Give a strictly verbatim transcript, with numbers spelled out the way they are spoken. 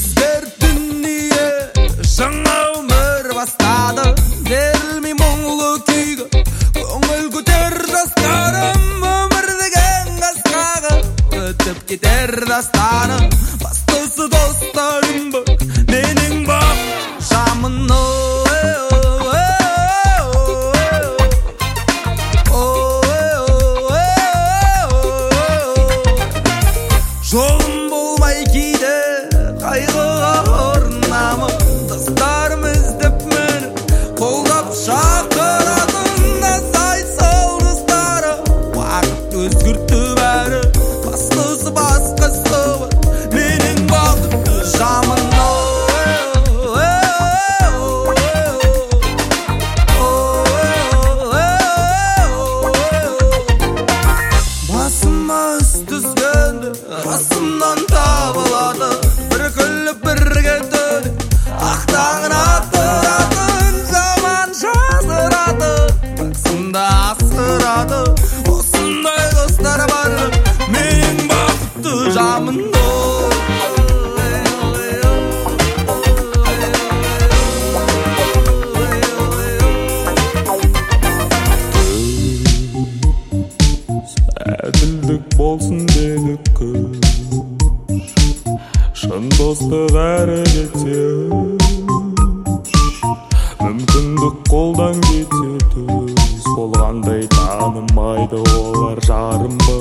өзгерт дүние жаңа өмір бастады берілмей мұңлы күйге көңіл көтер жастарым өмір деген қасқағы өтіп кетер дастаны бастысы достарым бар менің бақ жамын жолым болмай кейде қайғыға ұрынамын достарым іздеп мені қолдап шақыратын сай сол достары уақыт өзгертті бәрі бастысы басқасы бар менің бақытты жамын басыма іс түскенде расымнан табылады бір күліп бірге түнек ақтағын атыратын жаман жазырады бақсымда асырады осындай достар бар менің бақытты жамын әділдік болсын деді күш шын достық әрі кетер мүмкіндік қолдан кетер төс болғандай танымайды олар жарым